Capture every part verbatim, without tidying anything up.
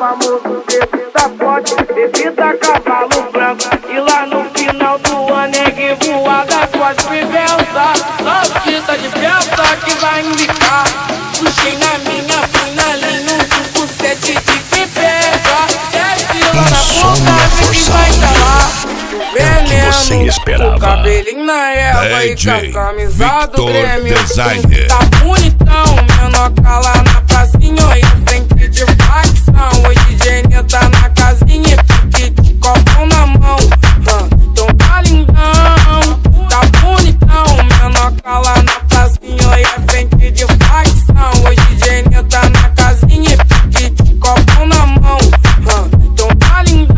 famoso bebida forte, bebida cavalo branco. E lá no final do ano é que voada com as priveltas. Só fita de belta que vai indicar. Puxei na minha, fui na linha, um cinco sete de pipeta. Desce lá na boca, vê que vai tá lá. É o que você esperava. O cabelinho na égua e com a camisa do Grêmio. Designer. Tá bonitão, menor cala na pracinha e frente de facção. Hoje D J tá na casinha, pique de copão na mão. Então tá lindão, tá bonitão, menor cala na pracinha e frente de facção. Hoje D J tá na casinha, pique de copão na mão. Então tá lindão.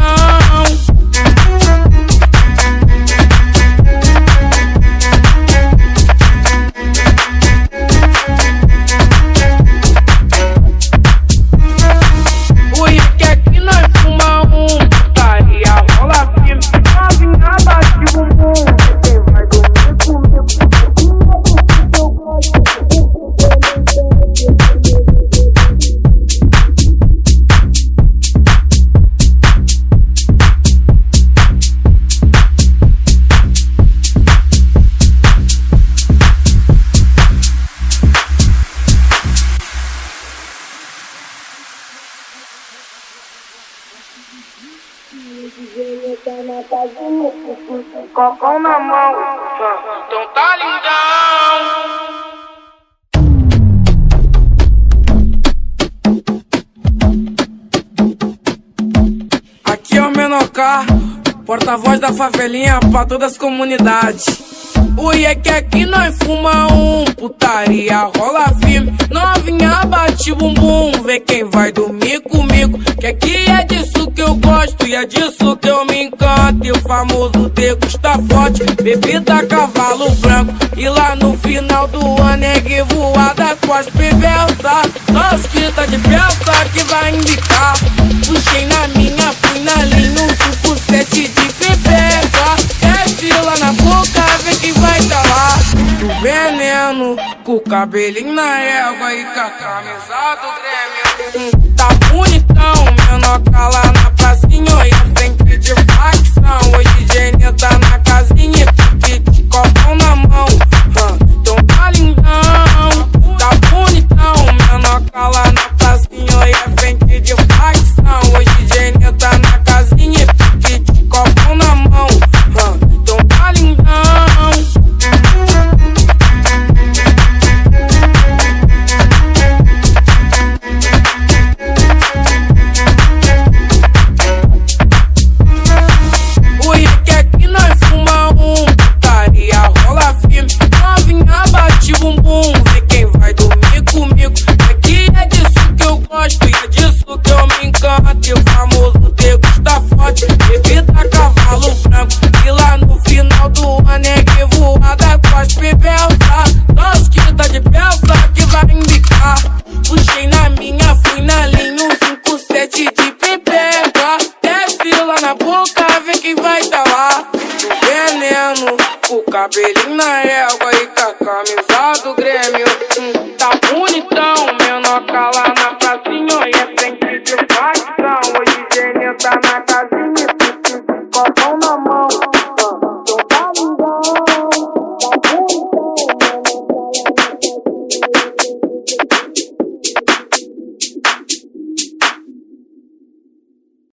Copão na mão, então tá lindão. Aqui é o Menor K, porta-voz da favelinha pra todas as comunidades. Ui, é que aqui nós fuma um, putaria rola firme. Novinha bate bumbum, vê quem vai dormir comigo. Que aqui é disso que eu gosto e é disso que eu me encanto. E o famoso degusta forte, bebida cavalo branco. E lá no final do ano é que voada com as priveltas. Só os fita de belta que vai indicar. Puxei na minha, fui na linha, um cinco sete de pipeta. Desce lá na boca, vê quem vai tá lá. Do veneno, com o cabelinho na égua e com a camisa do Grêmio. Tá bonitão, menor cala na pracinha e frente de facção. Hoje D J tá na casinha, pique de copão na mão. Então tá lindão, tá bonitão, menor cala na pracinha e frente de facção. Hoje D J tá na casinha, pique de copão na mão. Então tá lindão. E o famoso degusta forte, bebida cavalo branco. E lá no final do ano é que voada com as priveltas. Só quita de belta que vai indicar. Puxei na minha, fui na linha, um cinco sete de pipeta. Desce lá na boca, vê quem vai tá lá. Do veneno, com o cabelinho na égua e com a camisa do Grêmio.